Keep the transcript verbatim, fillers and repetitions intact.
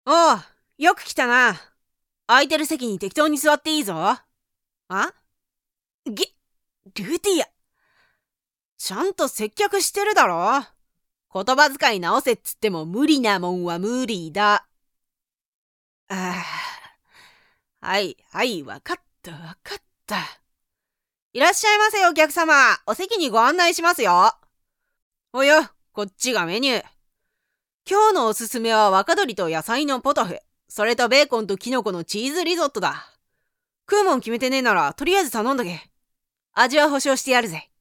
おう、よく来たな。空いてる席に適当に座っていいぞ。あげ、ルーティア。ちゃんと接客してるだろ。言葉遣い直せっつっても無理なもんは無理だ。ああ。はい、はい、わかった、わかった。いらっしゃいませお客様。お席にご案内しますよ。およ、こっちがメニュー。今日のおすすめは若鶏と野菜のポトフ。それとベーコンとキノコのチーズリゾットだ。食うもん決めてねえならとりあえず頼んどけ。味は保証してやるぜ。